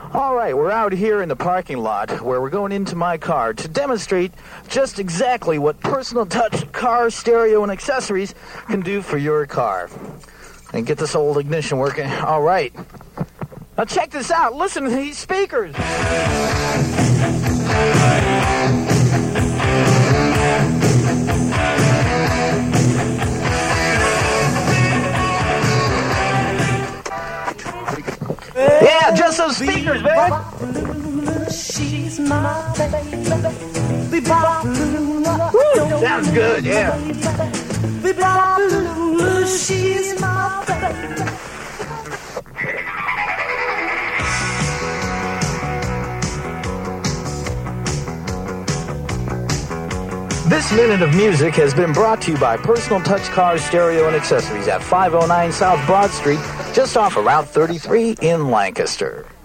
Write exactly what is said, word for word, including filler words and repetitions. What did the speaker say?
All right, we're out here in the parking lot where we're going into my car to demonstrate just exactly what Personal Touch car stereo and accessories can do for your car. And get this old ignition working. All right. Now check this out. Listen to these speakers. Yeah, just those speakers, man. She's my baby. Sounds good, yeah. She's my baby. This minute of music has been brought to you by Personal Touch Car Stereo and Accessories at five oh nine South Broad Street, just off of Route thirty-three in Lancaster.